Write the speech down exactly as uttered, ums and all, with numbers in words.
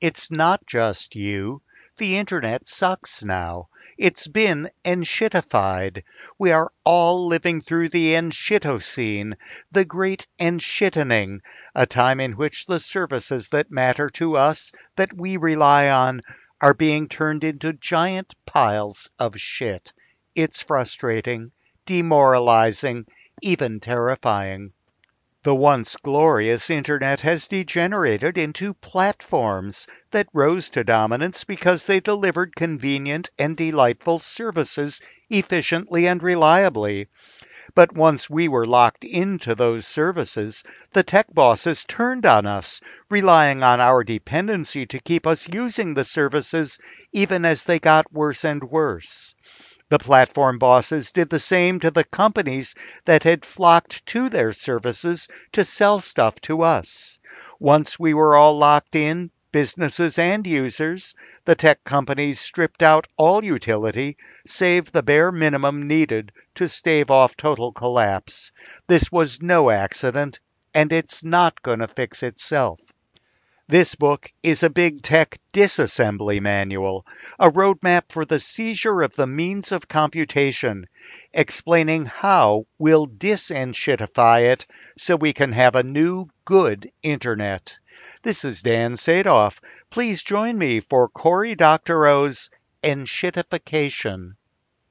It's not just you. The internet sucks now. It's been enshittified. We are all living through the enshitocene, the great enshittening, a time in which the services that matter to us, that we rely on, are being turned into giant piles of shit. It's frustrating, demoralizing, even terrifying. The once glorious internet has degenerated into platforms that rose to dominance because they delivered convenient and delightful services efficiently and reliably. But once we were locked into those services, the tech bosses turned on us, relying on our dependency to keep us using the services even as they got worse and worse. The platform bosses did the same to the companies that had flocked to their services to sell stuff to us. Once we were all locked in, businesses and users, the tech companies stripped out all utility, save the bare minimum needed to stave off total collapse. This was no accident, and it's not going to fix itself. This book is a big tech disassembly manual, a roadmap for the seizure of the means of computation, explaining how we'll disenshittify it so we can have a new, good internet. This is Dan Sadoff. Please join me for Cory Doctorow's Enshittification.